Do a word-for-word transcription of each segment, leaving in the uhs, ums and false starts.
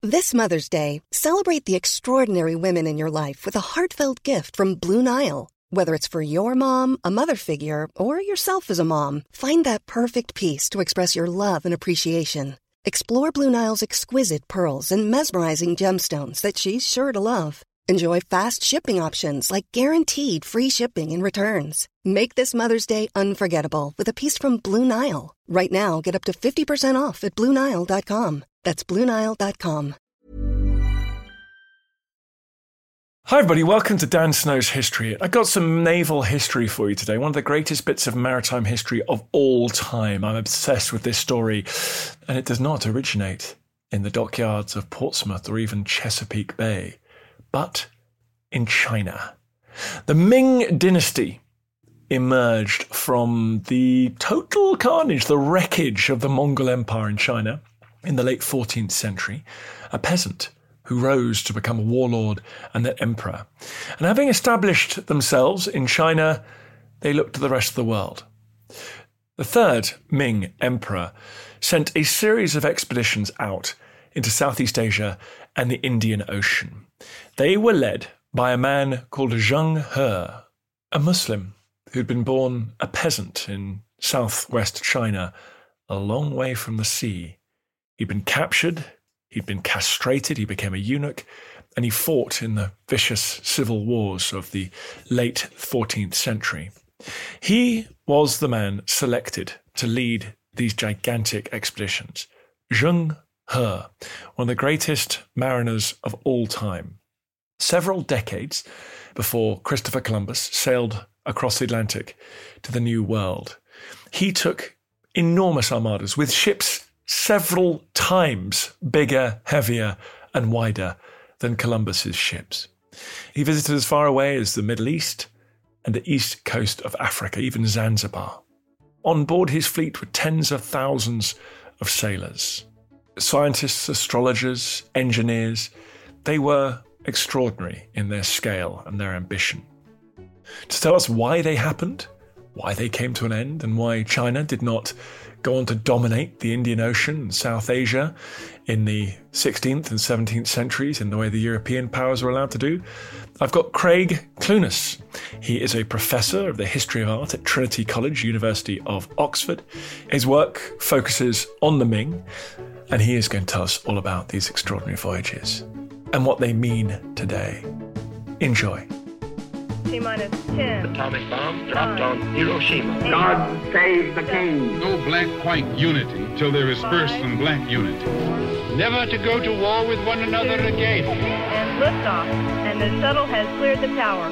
This Mother's Day, celebrate the extraordinary women in your life with a heartfelt gift from Blue Nile. Whether it's for your mom, a mother figure, or yourself as a mom, find that perfect piece to express your love and appreciation. Explore Blue Nile's exquisite pearls and mesmerizing gemstones that she's sure to love. Enjoy fast shipping options like guaranteed free shipping and returns. Make this Mother's Day unforgettable with a piece from Blue Nile. Right now, get up to fifty percent off at Blue Nile dot com. That's Blue Nile dot com. Hi everybody, welcome to Dan Snow's History. I got some naval history for you today, one of the greatest bits of maritime history of all time. I'm obsessed with this story, and it does not originate in the dockyards of Portsmouth or even Chesapeake Bay, but in China. The Ming Dynasty emerged from the total carnage, the wreckage of the Mongol Empire in China in the late fourteenth century. A peasant who rose to become a warlord and then emperor. And having established themselves in China, they looked to the rest of the world. The third Ming emperor sent a series of expeditions out into Southeast Asia and the Indian Ocean. They were led by a man called Zheng He, a Muslim who'd been born a peasant in southwest China, a long way from the sea. He'd been captured, he'd been castrated, he became a eunuch, and he fought in the vicious civil wars of the late fourteenth century. He was the man selected to lead these gigantic expeditions. Zheng He, one of the greatest mariners of all time. Several decades before Christopher Columbus sailed across the Atlantic to the New World, he took enormous armadas with ships several times bigger, heavier, and wider than Columbus's ships. He visited as far away as the Middle East and the east coast of Africa, even Zanzibar. On board his fleet were tens of thousands of sailors. Scientists, astrologers, engineers, they were extraordinary in their scale and their ambition. To tell us why they happened, why they came to an end, and why China did not go on to dominate the Indian Ocean and South Asia in the sixteenth and seventeenth centuries in the way the European powers were allowed to do, I've got Craig Clunas. He is a professor of the history of art at Trinity College, University of Oxford. His work focuses on the Ming, and he is going to tell us all about these extraordinary voyages and what they mean today. Enjoy. T-minus ten. Atomic bomb dropped on Hiroshima. Eight. God save the king. No black-white unity till there is first some black unity. Never to go to war with one another again. And liftoff, and the shuttle has cleared the tower.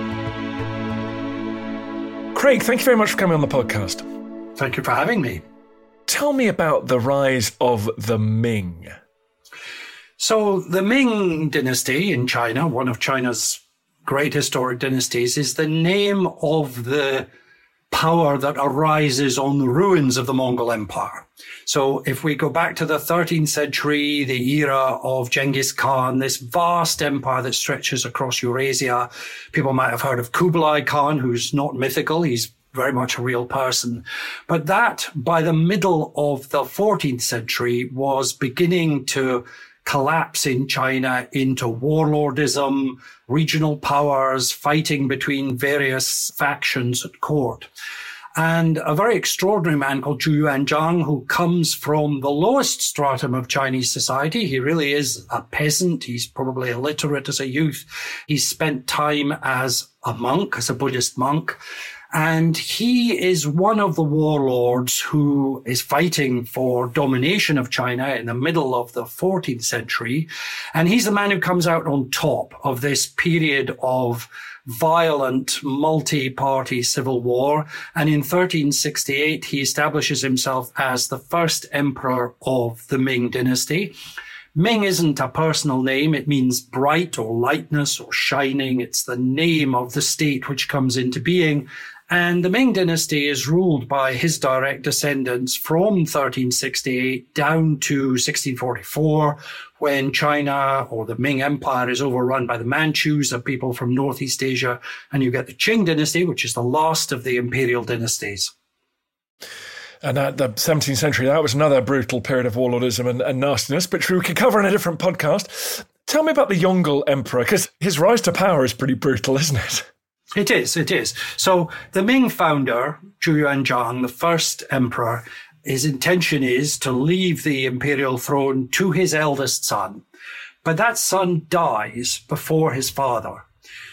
Craig, thank you very much for coming on the podcast. Thank you for having me. Tell me about the rise of the Ming. So the Ming Dynasty in China, one of China's great historic dynasties, is the name of the power that arises on the ruins of the Mongol Empire. So if we go back to the thirteenth century, the era of Genghis Khan, this vast empire that stretches across Eurasia, people might have heard of Kublai Khan, who's not mythical. He's very much a real person. But that, by the middle of the fourteenth century, was beginning to collapse in China into warlordism, regional powers, fighting between various factions at court. And a very extraordinary man called Zhu Yuanzhang, who comes from the lowest stratum of Chinese society. He really is a peasant. He's probably illiterate as a youth. He spent time as a monk, as a Buddhist monk. And he is one of the warlords who is fighting for domination of China in the middle of the fourteenth century. And he's the man who comes out on top of this period of violent multi-party civil war. And in thirteen sixty-eight, he establishes himself as the first emperor of the Ming dynasty. Ming isn't a personal name. It means bright or lightness or shining. It's the name of the state which comes into being. And the Ming dynasty is ruled by his direct descendants from thirteen sixty-eight down to sixteen forty-four, when China or the Ming Empire is overrun by the Manchus, a people from Northeast Asia, and you get the Qing dynasty, which is the last of the imperial dynasties. And at the seventeenth century, that was another brutal period of warlordism and, and nastiness, which we could cover in a different podcast. Tell me about the Yongle Emperor, because his rise to power is pretty brutal, isn't it? It is, it is. So the Ming founder, Zhu Yuanzhang, the first emperor, his intention is to leave the imperial throne to his eldest son. But that son dies before his father.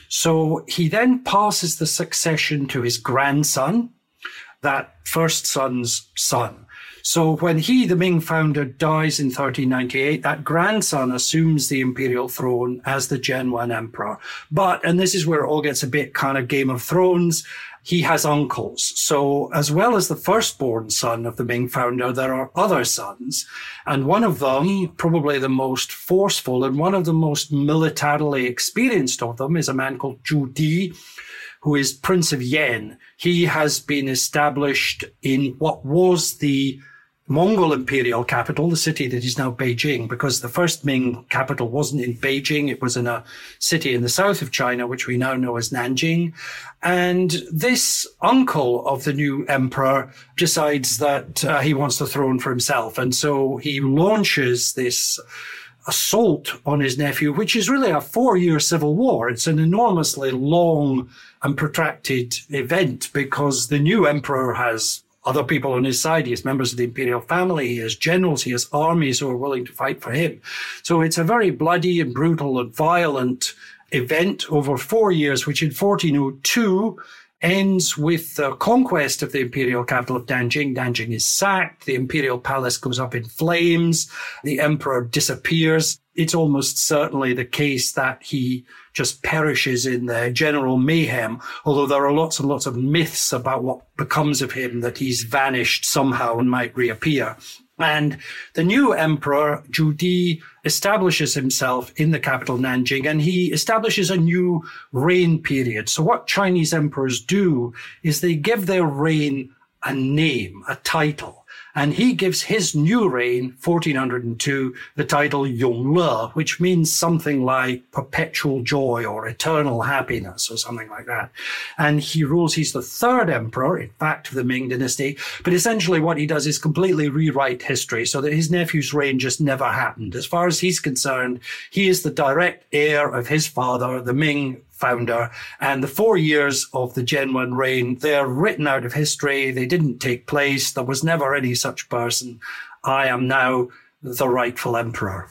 So he then passes the succession to his grandson, that first son's son. So when he, the Ming founder, dies in thirteen ninety-eight, that grandson assumes the imperial throne as the Zhenwen emperor. But, and this is where it all gets a bit kind of Game of Thrones, he has uncles. So as well as the firstborn son of the Ming founder, there are other sons. And one of them, probably the most forceful and one of the most militarily experienced of them, is a man called Zhu Di, who is Prince of Yen. He has been established in what was the Mongol imperial capital, the city that is now Beijing, because the first Ming capital wasn't in Beijing. It was in a city in the south of China, which we now know as Nanjing. And this uncle of the new emperor decides that uh, he wants the throne for himself. And so he launches this assault on his nephew, which is really a four-year civil war. It's an enormously long and protracted event because the new emperor has other people on his side. He has members of the imperial family. He has generals. He has armies who are willing to fight for him. So it's a very bloody and brutal and violent event over four years, which in fourteen oh two ends with the conquest of the imperial capital of Nanjing. Nanjing is sacked. The imperial palace goes up in flames. The emperor disappears. It's almost certainly the case that he just perishes in the general mayhem, although there are lots and lots of myths about what becomes of him, that he's vanished somehow and might reappear. And the new emperor, Zhu Di, establishes himself in the capital Nanjing, and he establishes a new reign period. So what Chinese emperors do is they give their reign a name, a title. And he gives his new reign, fourteen oh two, the title Yongle, which means something like perpetual joy or eternal happiness or something like that. And he rules, he's the third emperor, in fact, of the Ming dynasty. But essentially what he does is completely rewrite history so that his nephew's reign just never happened. As far as he's concerned, he is the direct heir of his father, the Ming founder, and the four years of the Zhenwen reign, they're written out of history. They didn't take place. There was never any such person. I am now the rightful emperor.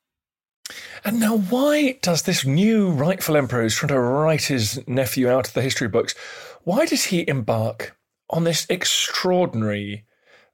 And now why does this new rightful emperor who's trying to write his nephew out of the history books, why does he embark on this extraordinary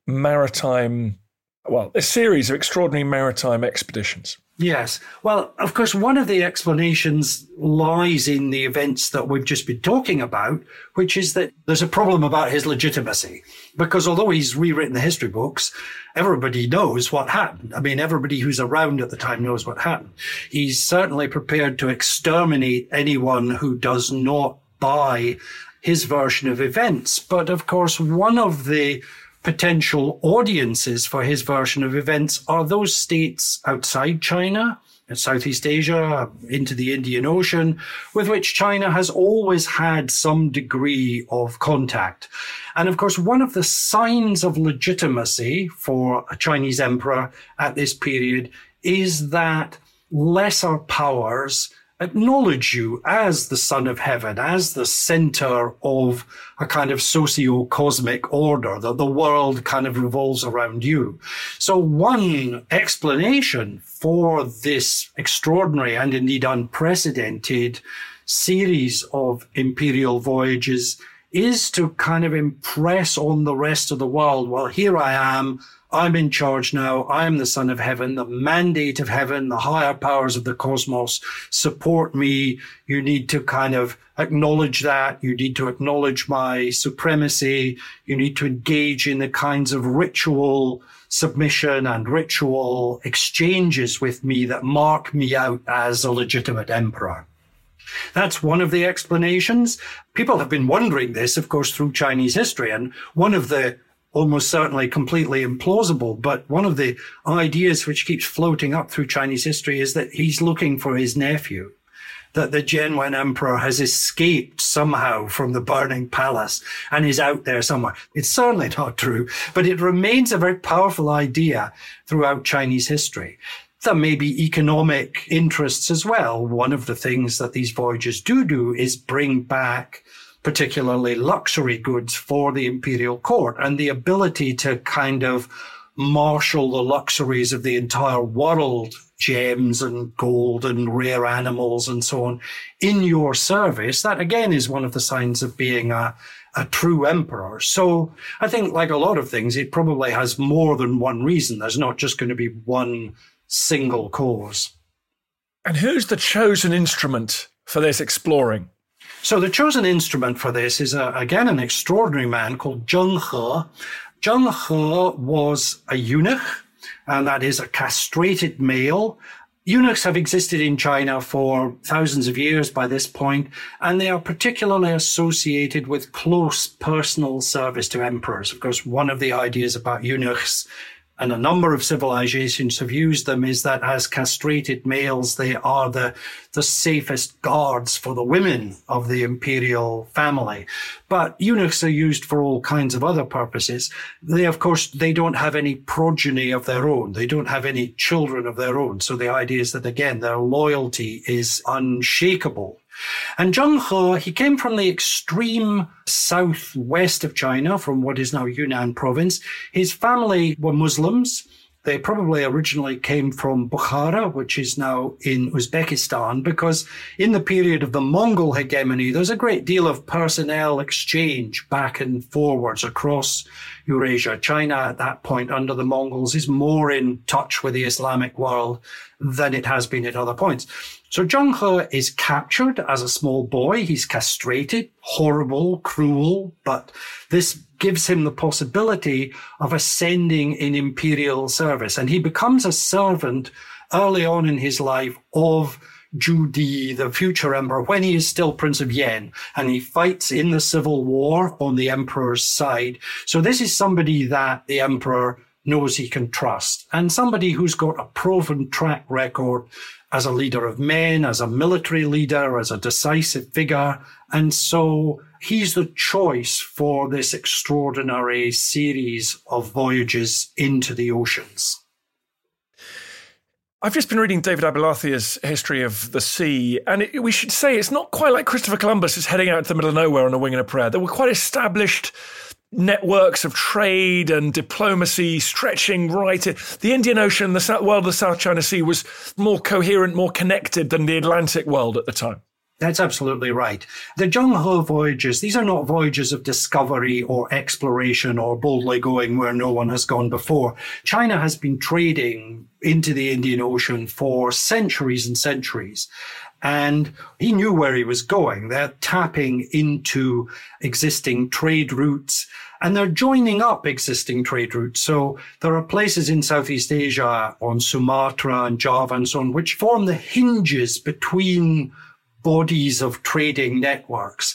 maritime, well, a series of extraordinary maritime expeditions? Yes. Well, of course, one of the explanations lies in the events that we've just been talking about, which is that there's a problem about his legitimacy. Because although he's rewritten the history books, everybody knows what happened. I mean, everybody who's around at the time knows what happened. He's certainly prepared to exterminate anyone who does not buy his version of events. But of course, one of the potential audiences for his version of events are those states outside China, Southeast Asia, into the Indian Ocean, with which China has always had some degree of contact. And of course, one of the signs of legitimacy for a Chinese emperor at this period is that lesser powers acknowledge you as the son of heaven, as the center of a kind of socio-cosmic order, that the world kind of revolves around you. So one explanation for this extraordinary and indeed unprecedented series of imperial voyages is to kind of impress on the rest of the world, well, here I am, I'm in charge now. I am the son of heaven. The mandate of heaven, the higher powers of the cosmos support me. You need to kind of acknowledge that. You need to acknowledge my supremacy. You need to engage in the kinds of ritual submission and ritual exchanges with me that mark me out as a legitimate emperor. That's one of the explanations. People have been wondering this, of course, through Chinese history. And one of the almost certainly completely implausible, but one of the ideas which keeps floating up through Chinese history is that he's looking for his nephew. that the Zhenwen emperor has escaped somehow from the burning palace and is out there somewhere. It's certainly not true, but it remains a very powerful idea throughout Chinese history. There may be economic interests as well. One of the things that these voyages do do is bring back particularly luxury goods for the imperial court, and the ability to kind of marshal the luxuries of the entire world, gems and gold and rare animals and so on, in your service. That again is one of the signs of being a, a true emperor. So I think, like a lot of things, it probably has more than one reason. There's not just going to be one single cause. And who's the chosen instrument for this exploring? So the chosen instrument for this is, a, again, an extraordinary man called Zheng He. Zheng He was a eunuch, and that is a castrated male. Eunuchs have existed in China for thousands of years by this point, and they are particularly associated with close personal service to emperors. Of course, one of the ideas about eunuchs, and a number of civilizations have used them, is that as castrated males, they are the, the safest guards for the women of the imperial family. But eunuchs are used for all kinds of other purposes. They, of course, they don't have any progeny of their own. They don't have any children of their own. So the idea is that, again, their loyalty is unshakable. And Zheng He, he came from the extreme southwest of China, from what is now Yunnan province. His family were Muslims. They probably originally came from Bukhara, which is now in Uzbekistan, because in the period of the Mongol hegemony, there's a great deal of personnel exchange back and forwards across Eurasia. China at that point, under the Mongols, is more in touch with the Islamic world than it has been at other points. So Zheng He is captured as a small boy. He's castrated, horrible, cruel, but this gives him the possibility of ascending in imperial service. And he becomes a servant early on in his life of Zhu Di, the future emperor, when he is still Prince of Yan, and he fights in the civil war on the emperor's side. So this is somebody that the emperor knows he can trust, and somebody who's got a proven track record as a leader of men, as a military leader, as a decisive figure. And so he's the choice for this extraordinary series of voyages into the oceans. I've just been reading David Abelarthia's History of the Sea, and it, we should say it's not quite like Christopher Columbus is heading out to the middle of nowhere on a wing and a prayer. There were quite established networks of trade and diplomacy stretching right in. The Indian Ocean, the South, world of the South China Sea was more coherent, more connected than the Atlantic world at the time. That's absolutely right. The Zheng He voyages, these are not voyages of discovery or exploration or boldly going where no one has gone before. China has been trading into the Indian Ocean for centuries and centuries. And he knew where he was going. They're tapping into existing trade routes, and they're joining up existing trade routes. So there are places in Southeast Asia, on Sumatra and Java and so on, which form the hinges between bodies of trading networks.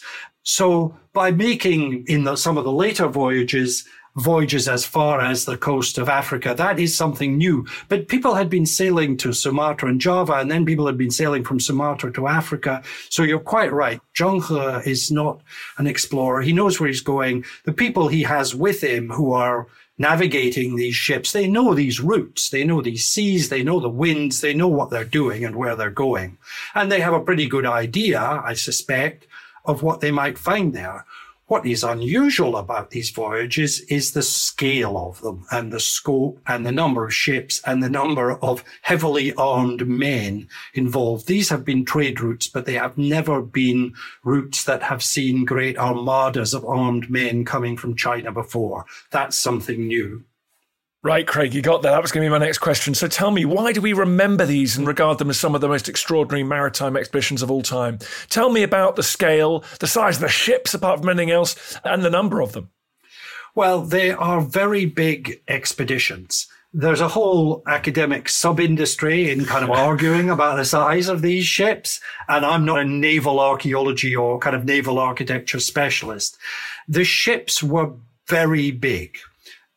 So by making, in the, some of the later voyages, voyages as far as the coast of Africa, that is something new. But people had been sailing to Sumatra and Java, and then people had been sailing from Sumatra to Africa. So you're quite right. Zheng He is not an explorer. He knows where he's going. The people he has with him who are navigating these ships, they know these routes, they know these seas, they know the winds, they know what they're doing and where they're going. And they have a pretty good idea, I suspect, of what they might find there. What is unusual about these voyages is the scale of them, and the scope, and the number of ships, and the number of heavily armed men involved. These have been trade routes, but they have never been routes that have seen great armadas of armed men coming from China before. That's something new. Right, Craig, you got that. That was going to be my next question. So tell me, why do we remember these and regard them as some of the most extraordinary maritime expeditions of all time? Tell me about the scale, the size of the ships, apart from anything else, and the number of them. Well, they are very big expeditions. There's a whole academic sub-industry in kind of arguing about the size of these ships, and I'm not a naval archaeology or kind of naval architecture specialist. The ships were very big.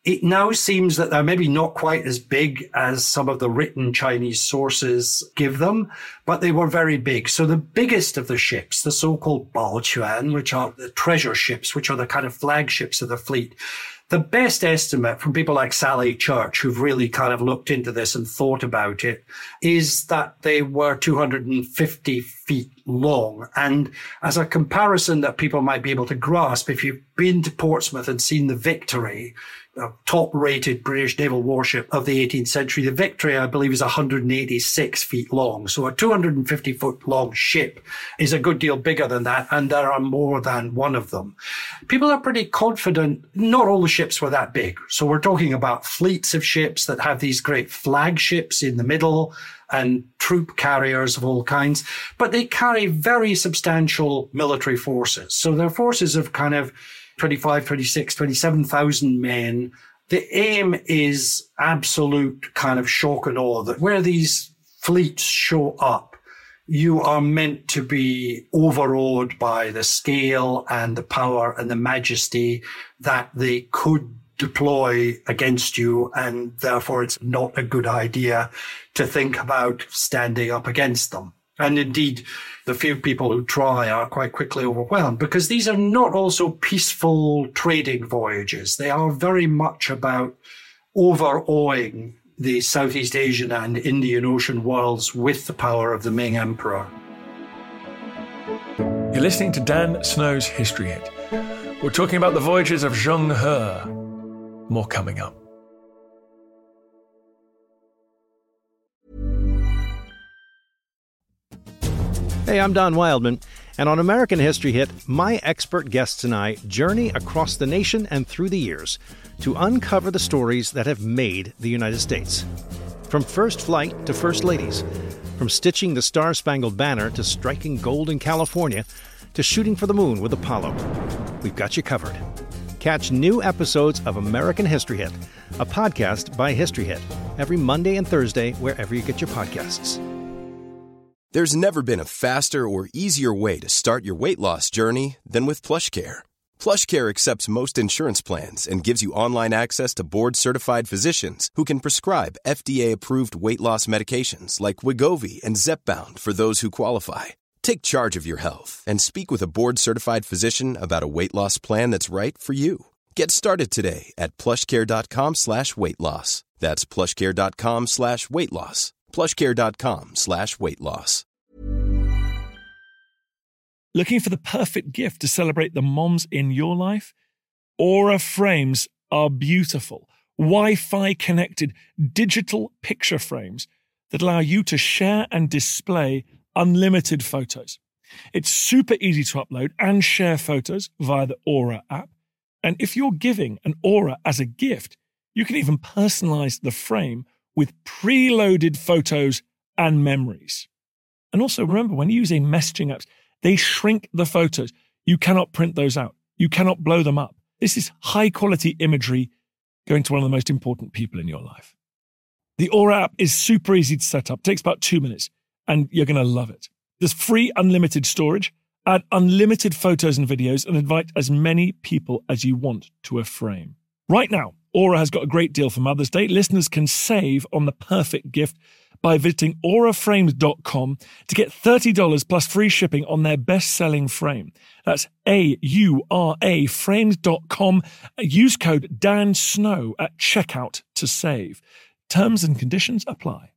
It now seems that they're maybe not quite as big as some of the written Chinese sources give them, but they were very big. So the biggest of the ships, the so-called Baoquan, which are the treasure ships, which are the kind of flagships of the fleet, the best estimate from people like Sally Church, who've really kind of looked into this and thought about it, is that they were two hundred fifty feet long. And as a comparison that people might be able to grasp, if you've been to Portsmouth and seen the Victory, a top-rated British naval warship of the eighteenth century, the Victory, I believe, is one hundred eighty-six feet long. So a two hundred fifty foot long ship is a good deal bigger than that, and there are more than one of them. People are pretty confident not all the ships were that big. So we're talking about fleets of ships that have these great flagships in the middle and troop carriers of all kinds, but they carry very substantial military forces. So they're forces of kind of twenty-five, twenty-six, twenty-seven thousand men. The aim is absolute kind of shock and awe that where these fleets show up, you are meant to be overawed by the scale and the power and the majesty that they could deploy against you, and therefore it's not a good idea to think about standing up against them. And indeed, the few people who try are quite quickly overwhelmed, because these are not also peaceful trading voyages. They are very much about overawing the Southeast Asian and Indian Ocean worlds with the power of the Ming Emperor. You're listening to Dan Snow's History Hit. We're talking about the voyages of Zheng He. More coming up. Hey, I'm Don Wildman, and on American History Hit, my expert guests and I journey across the nation and through the years to uncover the stories that have made the United States. From first flight to first ladies, from stitching the Star-Spangled Banner to striking gold in California, to shooting for the moon with Apollo. We've got you covered. Catch new episodes of American History Hit, a podcast by History Hit, every Monday and Thursday wherever you get your podcasts. There's never been a faster or easier way to start your weight loss journey than with PlushCare. PlushCare accepts most insurance plans and gives you online access to board-certified physicians who can prescribe F D A-approved weight loss medications like Wegovy and Zepbound for those who qualify. Take charge of your health and speak with a board-certified physician about a weight loss plan that's right for you. Get started today at plushcare.com slash weight loss. That's plushcare.com slash weight loss. plushcare.com slash weight loss. Looking for the perfect gift to celebrate the moms in your life? Aura frames are beautiful, Wi-Fi connected digital picture frames that allow you to share and display unlimited photos. It's super easy to upload and share photos via the Aura app. And if you're giving an Aura as a gift, you can even personalize the frame with preloaded photos and memories. And also remember, when using messaging apps, they shrink the photos. You cannot print those out. You cannot blow them up. This is high quality imagery going to one of the most important people in your life. The Aura app is super easy to set up. It takes about two minutes. And you're going to love it. There's free unlimited storage, add unlimited photos and videos, and invite as many people as you want to a frame. Right now, Aura has got a great deal for Mother's Day. Listeners can save on the perfect gift by visiting aura frames dot com to get thirty dollars plus free shipping on their best-selling frame. That's A U R A frames dot com. Use code Dan Snow at checkout to save. Terms and conditions apply.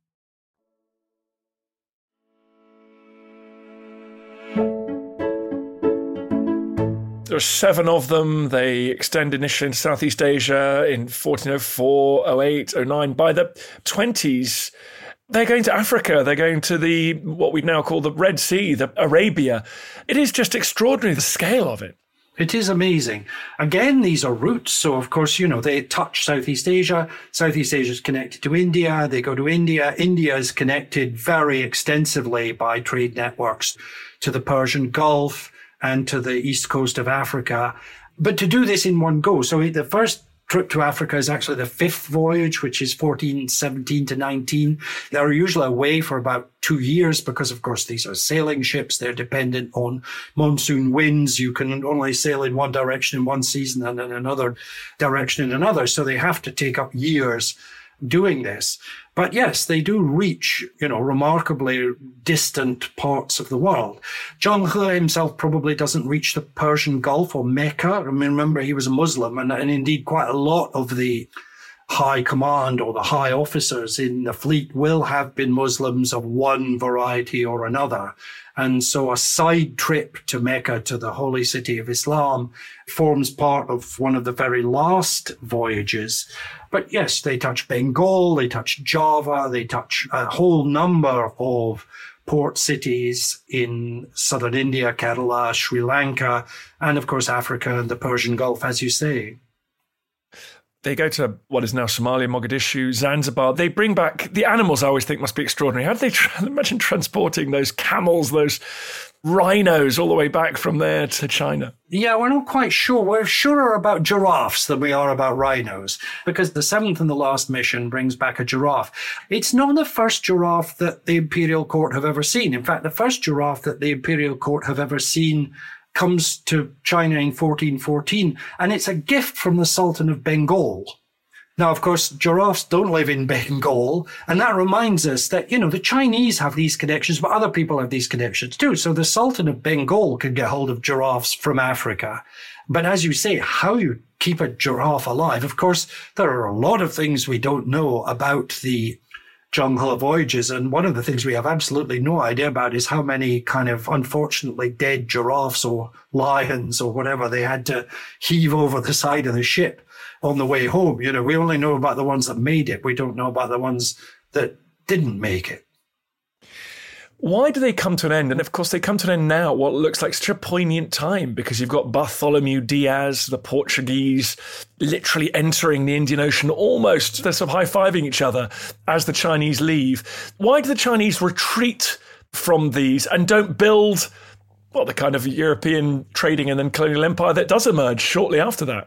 There are seven of them. They extend initially in Southeast Asia in fourteen oh four, oh eight, oh nine. By the twenties, they're going to Africa. They're going to the what we now call the Red Sea, the Arabia. It is just extraordinary, the scale of it. It is amazing. Again, these are routes. So, of course, you know, they touch Southeast Asia. Southeast Asia is connected to India. They go to India. India is connected very extensively by trade networks to the Persian Gulf and to the east coast of Africa. But to do this in one go, so the first trip to Africa is actually the fifth voyage, which is fourteen seventeen to nineteen. They're usually away for about two years because, of course, these are sailing ships. They're dependent on monsoon winds. You can only sail in one direction in one season and in another direction in another. So they have to take up years doing this. But yes, they do reach, you know, remarkably distant parts of the world. Zheng He himself probably doesn't reach the Persian Gulf or Mecca. I mean, remember, he was a Muslim, and, and indeed quite a lot of the high command or the high officers in the fleet will have been Muslims of one variety or another. And so a side trip to Mecca, to the holy city of Islam, forms part of one of the very last voyages. But yes, they touch Bengal, they touch Java, they touch a whole number of port cities in southern India, Kerala, Sri Lanka, and of course Africa and the Persian Gulf, as you say. They go to what is now Somalia, Mogadishu, Zanzibar. They bring back the animals. I always think must be extraordinary. How do they tra- imagine transporting those camels, those rhinos all the way back from there to China? Yeah, we're not quite sure. We're surer about giraffes than we are about rhinos, because the seventh and the last mission brings back a giraffe. It's not the first giraffe that the imperial court have ever seen. In fact, the first giraffe that the imperial court have ever seen comes to China in fourteen fourteen, and it's a gift from the Sultan of Bengal. Now, of course, giraffes don't live in Bengal, and that reminds us that, you know, the Chinese have these connections, but other people have these connections too. So the Sultan of Bengal could get hold of giraffes from Africa. But as you say, how you keep a giraffe alive, of course, there are a lot of things we don't know about the Zheng He voyages, and one of the things we have absolutely no idea about is how many kind of unfortunately dead giraffes or lions or whatever they had to heave over the side of the ship on the way home. You know, we only know about the ones that made it. We don't know about the ones that didn't make it. Why do they come to an end? And of course, they come to an end now, what looks like such a poignant time, because you've got Bartholomew Diaz, the Portuguese, literally entering the Indian Ocean almost. They're sort of high-fiving each other as the Chinese leave. Why do the Chinese retreat from these and don't build, well, the kind of European trading and then colonial empire that does emerge shortly after that?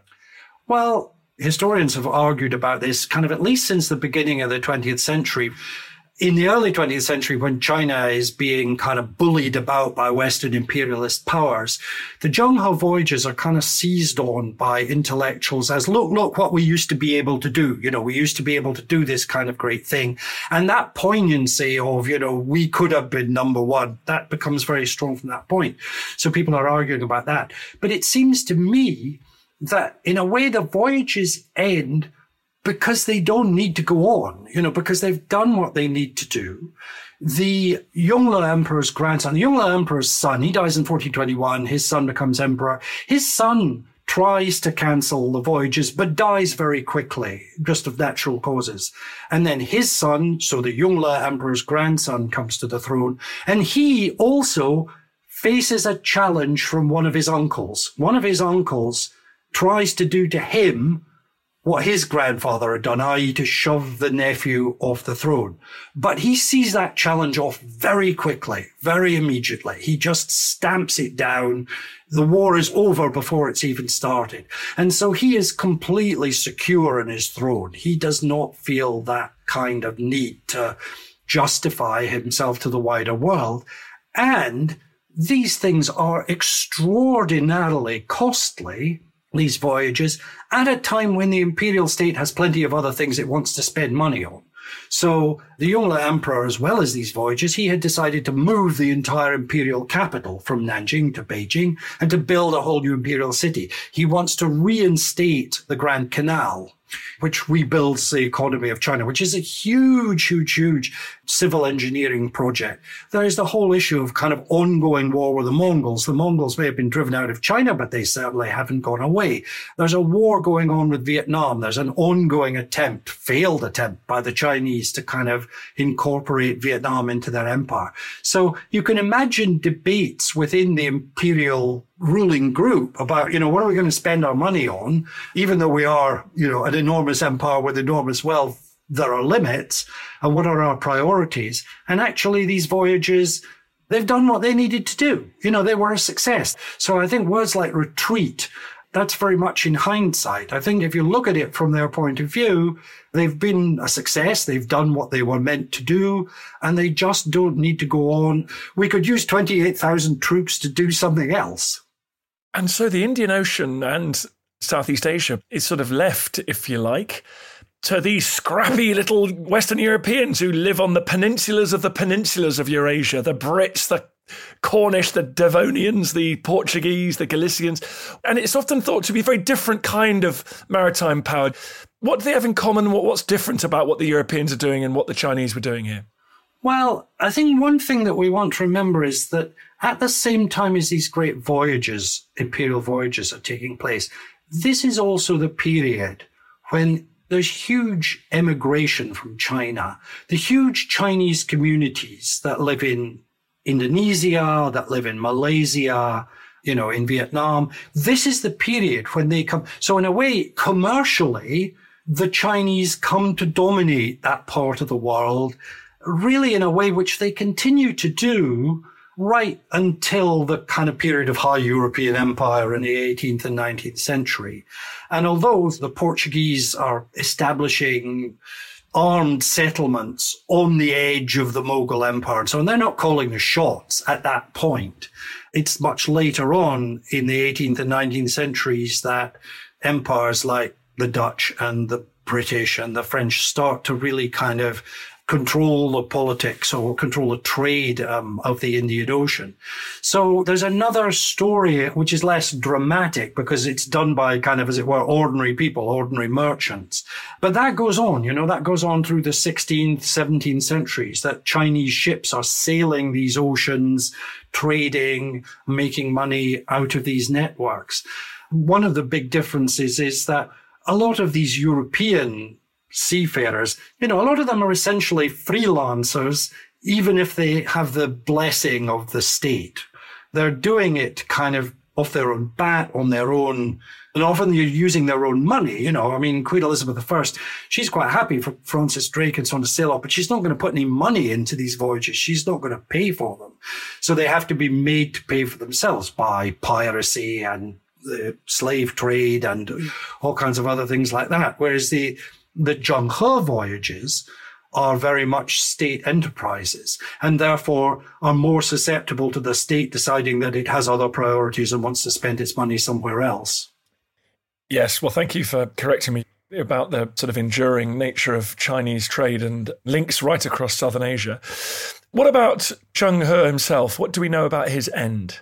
Well, historians have argued about this kind of at least since the beginning of the twentieth century. In the early twentieth century, when China is being kind of bullied about by Western imperialist powers, the Zheng He voyages are kind of seized on by intellectuals as, look, look, what we used to be able to do. You know, we used to be able to do this kind of great thing. And that poignancy of, you know, we could have been number one, that becomes very strong from that point. So people are arguing about that. But it seems to me that in a way the voyages end because they don't need to go on, you know, because they've done what they need to do. The Yongle Emperor's grandson, the Yongle Emperor's son, he dies in fourteen twenty-one, his son becomes emperor. His son tries to cancel the voyages, but dies very quickly, just of natural causes. And then his son, so the Yongle Emperor's grandson, comes to the throne, and he also faces a challenge from one of his uncles. One of his uncles tries to do to him what his grandfather had done, that is to shove the nephew off the throne. But he sees that challenge off very quickly, very immediately. He just stamps it down. The war is over before it's even started. And so he is completely secure in his throne. He does not feel that kind of need to justify himself to the wider world. And these things are extraordinarily costly, these voyages, at a time when the imperial state has plenty of other things it wants to spend money on. So the Yongle Emperor, as well as these voyages, he had decided to move the entire imperial capital from Nanjing to Beijing and to build a whole new imperial city. He wants to reinstate the Grand Canal, which rebuilds the economy of China, which is a huge, huge, huge civil engineering project. There is the whole issue of kind of ongoing war with the Mongols. The Mongols may have been driven out of China, but they certainly haven't gone away. There's a war going on with Vietnam. There's an ongoing attempt, failed attempt by the Chinese to kind of incorporate Vietnam into their empire. So you can imagine debates within the imperial ruling group about, you know, what are we going to spend our money on? Even though we are, you know, an enormous empire with enormous wealth, there are limits. And what are our priorities? And actually, these voyages, they've done what they needed to do. You know, they were a success. So I think words like retreat that's very much in hindsight. I think if you look at it from their point of view, they've been a success. They've done what they were meant to do, and they just don't need to go on. We could use twenty-eight thousand troops to do something else. And so the Indian Ocean and Southeast Asia is sort of left, if you like, to these scrappy little Western Europeans who live on the peninsulas of the peninsulas of Eurasia, the Brits, the Cornish, the Devonians, the Portuguese, the Galicians. And it's often thought to be a very different kind of maritime power. What do they have in common? What, what's different about what the Europeans are doing and what the Chinese were doing here? Well, I think one thing that we want to remember is that at the same time as these great voyages, imperial voyages are taking place, this is also the period when there's huge emigration from China. The huge Chinese communities that live in Indonesia, that live in Malaysia, you know, in Vietnam. This is the period when they come. So in a way, commercially, the Chinese come to dominate that part of the world, really in a way which they continue to do right until the kind of period of high European empire in the eighteenth and nineteenth century. And although the Portuguese are establishing armed settlements on the edge of the Mughal Empire, so they're not calling the shots at that point. It's much later on in the eighteenth and nineteenth centuries that empires like the Dutch and the British and the French start to really kind of control the politics or control the trade um, of the Indian Ocean. So there's another story which is less dramatic because it's done by kind of, as it were, ordinary people, ordinary merchants. But that goes on, you know, that goes on through the sixteenth, seventeenth centuries, that Chinese ships are sailing these oceans, trading, making money out of these networks. One of the big differences is that a lot of these European seafarers, you know, a lot of them are essentially freelancers, even if they have the blessing of the state. They're doing it kind of off their own bat, on their own, and often they're using their own money. You know, I mean, Queen Elizabeth the First, she's quite happy for Francis Drake and so on to sail off, but she's not going to put any money into these voyages. She's not going to pay for them. So they have to be made to pay for themselves by piracy and the slave trade and all kinds of other things like that. Whereas the The Zheng He voyages are very much state enterprises and therefore are more susceptible to the state deciding that it has other priorities and wants to spend its money somewhere else. Yes, well, thank you for correcting me about the sort of enduring nature of Chinese trade and links right across Southern Asia. What about Zheng He himself? What do we know about his end?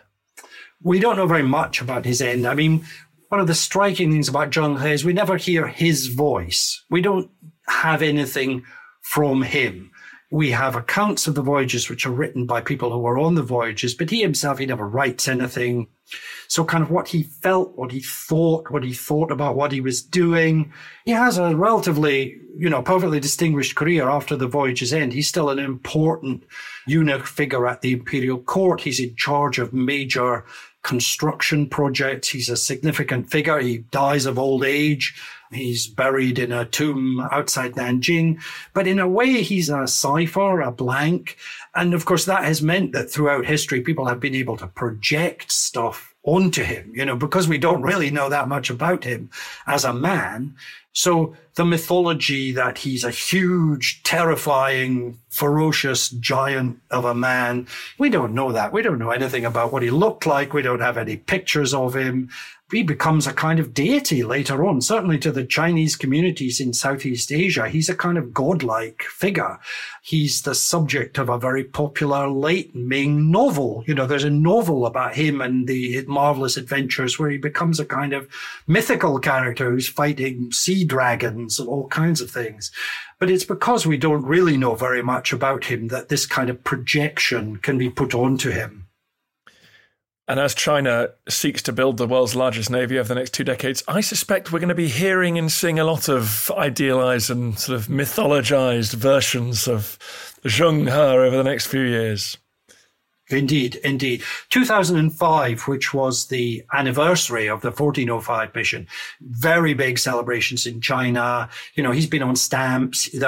We don't know very much about his end. I mean, one of the striking things about Zheng He is we never hear his voice. We don't have anything from him. We have accounts of the voyages which are written by people who were on the voyages, but he himself, he never writes anything. So kind of what he felt, what he thought, what he thought about what he was doing. He has a relatively, you know, perfectly distinguished career after the voyage's end. He's still an important eunuch figure at the imperial court. He's in charge of major construction projects. He's a significant figure. He dies of old age. He's buried in a tomb outside Nanjing. But in a way, he's a cipher, a blank. And of course, that has meant that throughout history, people have been able to project stuff onto him, you know, because we don't really know that much about him as a man. So the mythology that he's a huge, terrifying, ferocious giant of a man, we don't know that. We don't know anything about what he looked like. We don't have any pictures of him. He becomes a kind of deity later on, certainly to the Chinese communities in Southeast Asia. He's a kind of godlike figure. He's the subject of a very popular late Ming novel. You know, there's a novel about him and the marvelous adventures where he becomes a kind of mythical character who's fighting sea dragons and all kinds of things. But it's because we don't really know very much about him that this kind of projection can be put onto him. And as China seeks to build the world's largest navy over the next two decades, I suspect we're going to be hearing and seeing a lot of idealized and sort of mythologized versions of Zheng He over the next few years. Indeed, indeed. two thousand five, which was the anniversary of the fourteen oh five mission, very big celebrations in China. You know, he's been on stamps. There are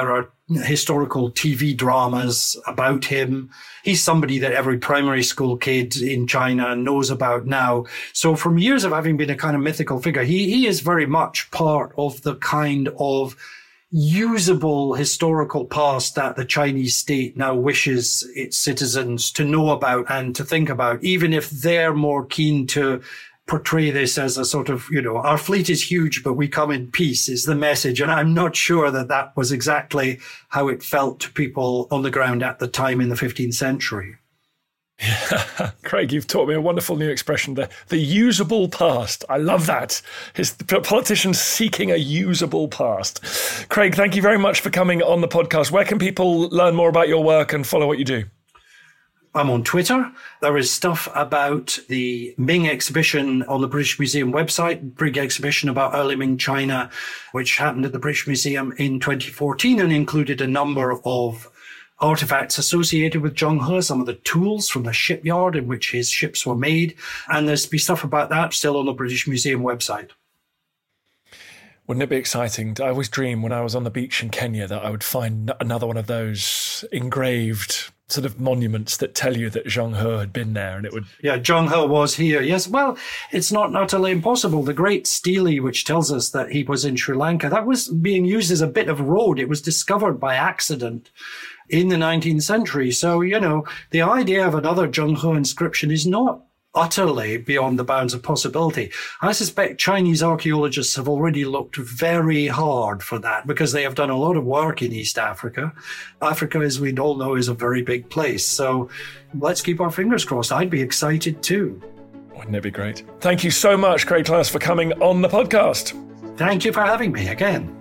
historical T V dramas about him. He's somebody that every primary school kid in China knows about now. So from years of having been a kind of mythical figure, he, he is very much part of the kind of usable historical past that the Chinese state now wishes its citizens to know about and to think about, even if they're more keen to portray this as a sort of, you know, our fleet is huge, but we come in peace is the message. And I'm not sure that that was exactly how it felt to people on the ground at the time in the fifteenth century. Yeah. Craig, you've taught me a wonderful new expression, the, the usable past. I love that. His the politicians seeking a usable past. Craig, thank you very much for coming on the podcast. Where can people learn more about your work and follow what you do? I'm on Twitter. There is stuff about the Ming exhibition on the British Museum website, big exhibition about early Ming China, which happened at the British Museum in twenty fourteen and included a number of artifacts associated with Zheng He, some of the tools from the shipyard in which his ships were made. And there's be stuff about that still on the British Museum website. Wouldn't it be exciting? I always dream when I was on the beach in Kenya that I would find another one of those engraved sort of monuments that tell you that Zheng He had been there, and it would... Yeah, Zheng He was here. Yes, well, it's not utterly impossible. The Great Stele, which tells us that he was in Sri Lanka, that was being used as a bit of road. It was discovered by accident in the nineteenth century. So, you know, the idea of another Zheng He inscription is not utterly beyond the bounds of possibility. I suspect Chinese archaeologists have already looked very hard for that because they have done a lot of work in East Africa. Africa, as we all know, is a very big place. So let's keep our fingers crossed. I'd be excited too. Wouldn't it be great? Thank you so much, Craig Class, for coming on the podcast. Thank you for having me again.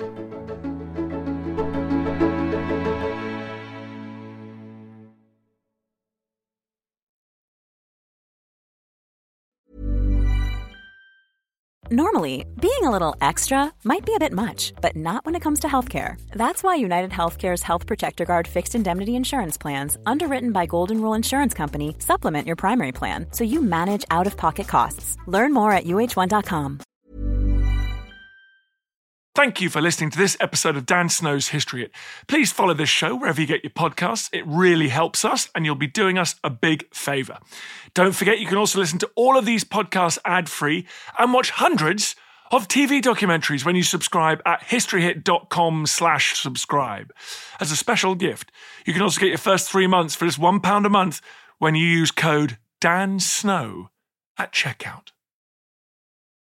Normally, being a little extra might be a bit much, but not when it comes to healthcare. That's why United Healthcare's Health Protector Guard fixed indemnity insurance plans, underwritten by Golden Rule Insurance Company, supplement your primary plan so you manage out-of-pocket costs. Learn more at U H one dot com. Thank you for listening to this episode of Dan Snow's History Hit. Please follow this show wherever you get your podcasts. It really helps us, and you'll be doing us a big favour. Don't forget, you can also listen to all of these podcasts ad-free and watch hundreds of T V documentaries when you subscribe at historyhit.com slash subscribe. As a special gift, you can also get your first three months for just one pound a month when you use code DANSNOW at checkout.